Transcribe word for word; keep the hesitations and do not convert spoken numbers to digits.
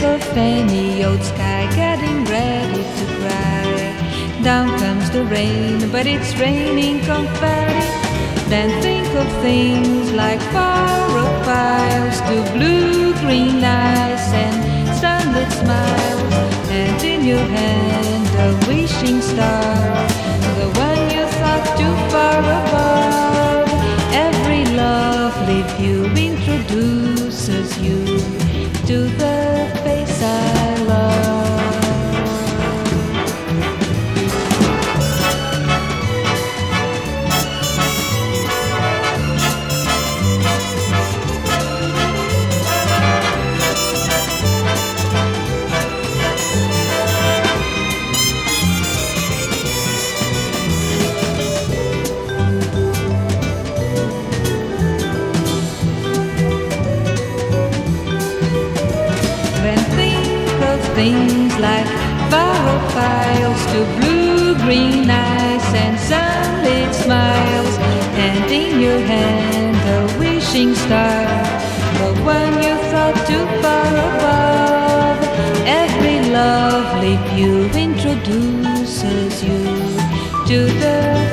of any old sky getting ready to cry. Down comes the rain, but it's raining confetti. Then think of things like far-off files to blue-green eyes and sunlit smiles, and in your hand a wishing star, the one you thought too far above. Every lovely view introduces you to the face I love. Things like far-off files to blue-green eyes and sunlit smiles, and in your hand a wishing star, the one you thought too far above. Every lovely view introduces you to the